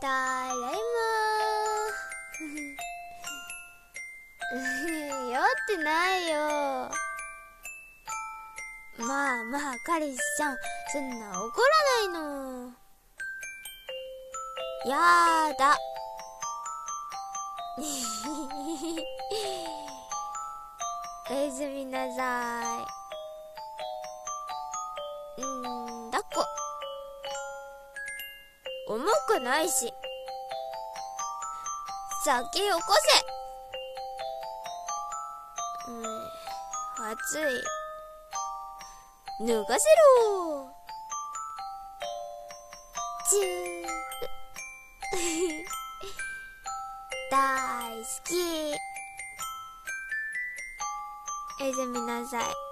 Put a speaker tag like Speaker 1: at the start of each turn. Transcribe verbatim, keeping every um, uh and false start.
Speaker 1: ただいまー酔ってないよ。まあまあ彼氏ちゃん、そんな怒らないの。やーだおやすみなさい。んーだっこ重くないし、先よこせ。うん、暑い。脱がせろ。チュー大好き。おやすみなさい。